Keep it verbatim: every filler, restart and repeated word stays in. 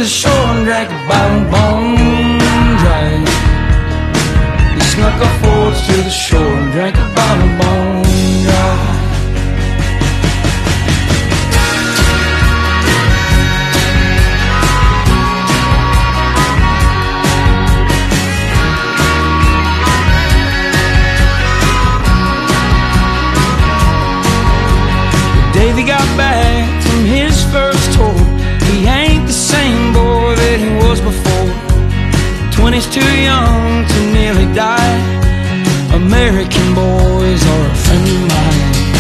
the shore and drank a bottle bone dry. He snuck off forwards to the shore and drank a bottle bone dry. Davey got back from his first tour. He ain't the same boy that he was before. Twenty's too young to nearly die. American boys are